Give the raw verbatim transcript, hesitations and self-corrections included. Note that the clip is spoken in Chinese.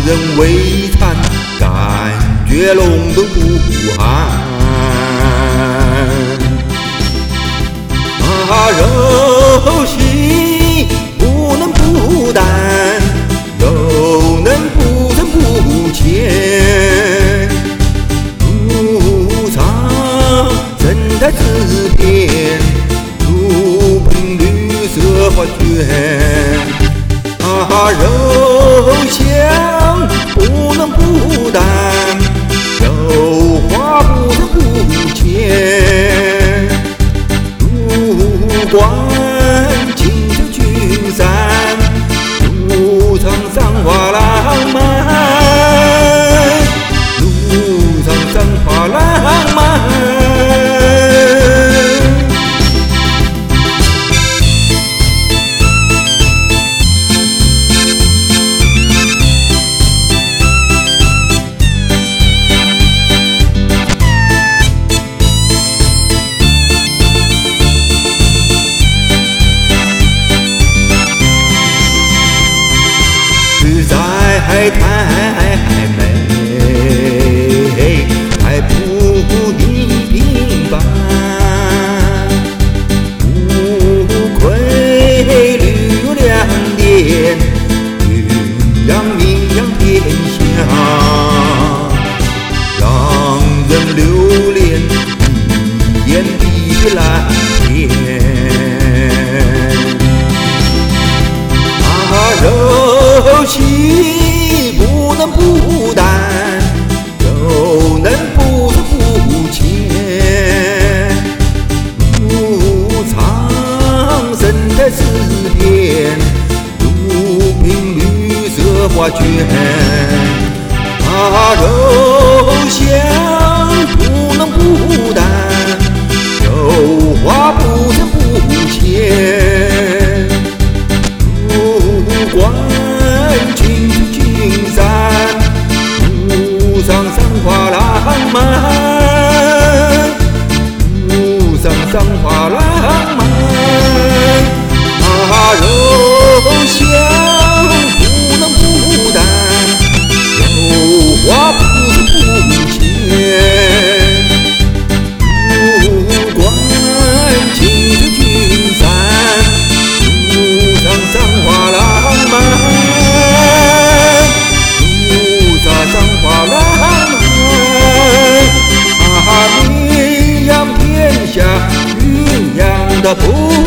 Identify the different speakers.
Speaker 1: 人为餐，感觉隆冬不寒。啊，肉细不能不淡，又能不增不减。入藏生态自变，入品绿色花卷。啊，肉香不能不淡，肉花不能不减。入关青色君山，入藏赏花浪漫，入藏赏花浪漫。在太美，太不平凡，无愧绿两点，云扬名扬天下，让人留恋一眼的蓝天。啊，肉细不能不淡，又能不增不减。入藏生态自变，入品绿色花卷。啊，肉香不能不淡，肉花不增不减。入关青色君山，入藏赏花浪漫，入藏赏花浪漫。啊，肉香不能不淡，肉花不增不减。入关青色君山，入藏赏花浪漫，入藏赏花浪漫。啊，名扬天下，云扬的不